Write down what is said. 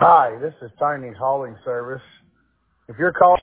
Hi, this is Tiny's Hauling Service. If you're calling